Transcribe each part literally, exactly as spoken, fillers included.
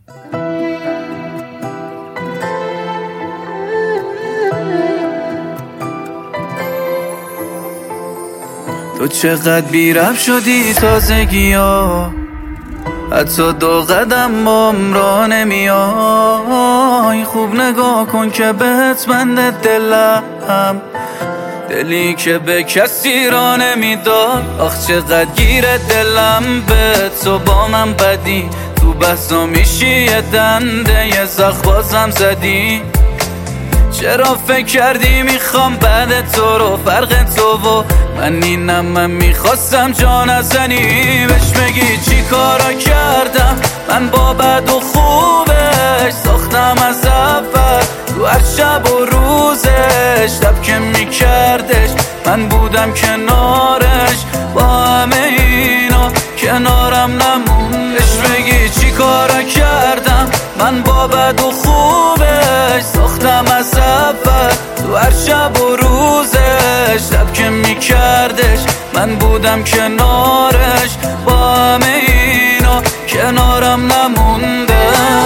تو چقدر بی‌ربط شدی تازگی ها، حتی دو قدم بام را نمیای. خوب نگاه کن که بهت بنده دلم، دلی که به کسی را نمیداد. آخ چقدر گیره دلم به تو، با من بدی تو بحثا میشی یه دنده یه زخ بازم زدی. چرا فکر کردی میخوام بعد تو رو، فرق تو و من اینم، من میخواستم جا نزنی. بهش بگی چی کارا کردم من با بد و خوبش، ساختم از اول تو هر شب و روزش. شب که میکردش من بودم کنارش، با همه اینا کنارم نمون. بهش بگی چی کارا کردم من با بد و خوبش، ساختم از اول تو هر شب و روزش. شب که میکردش من بودم کنارش، با همه اینا کنارم نموندش.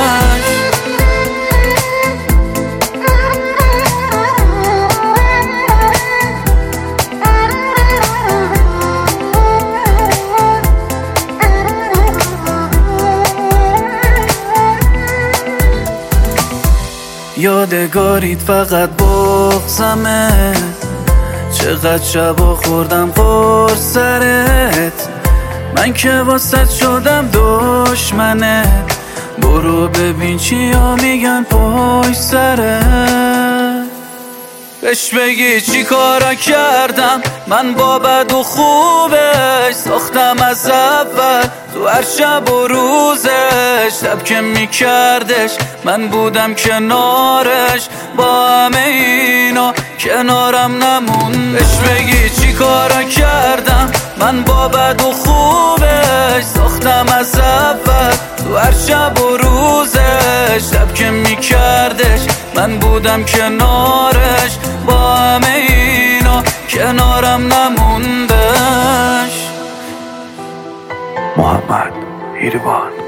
یادگاریت فقط بغضمه، چقدر شبا خوردم قرص سرت. من که واسط شدم دشمنه، برو ببین چیا میگن پشت سرت. بهش بگی چی کارا کردم من با بد و خوبش، ساختم از اول تو هر شب و روزش. شب که میکردش من بودم کنارش، با همه اینا کنارم نمون. بهش بگی چی کارا کردم من با بد و خوبش، ساختم از اول تو هر شب و روزش. شب که میکردش من بودم کنارش، با همه اینا کنارم نموندش. محمد ایروان